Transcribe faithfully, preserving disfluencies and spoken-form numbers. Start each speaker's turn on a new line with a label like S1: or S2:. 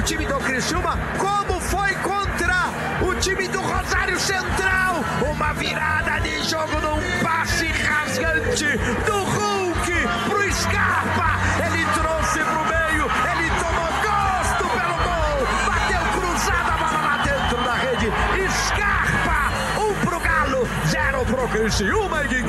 S1: time do Criciúma, como foi contra o time do Rosário Central. Uma virada de jogo num passe rasgante do Hulk pro Scarpa. Ele trouxe pro meio, ele tomou gosto pelo gol, bateu cruzada, a bola lá dentro da rede. Scarpa, um pro Galo, zero pro Criciúma.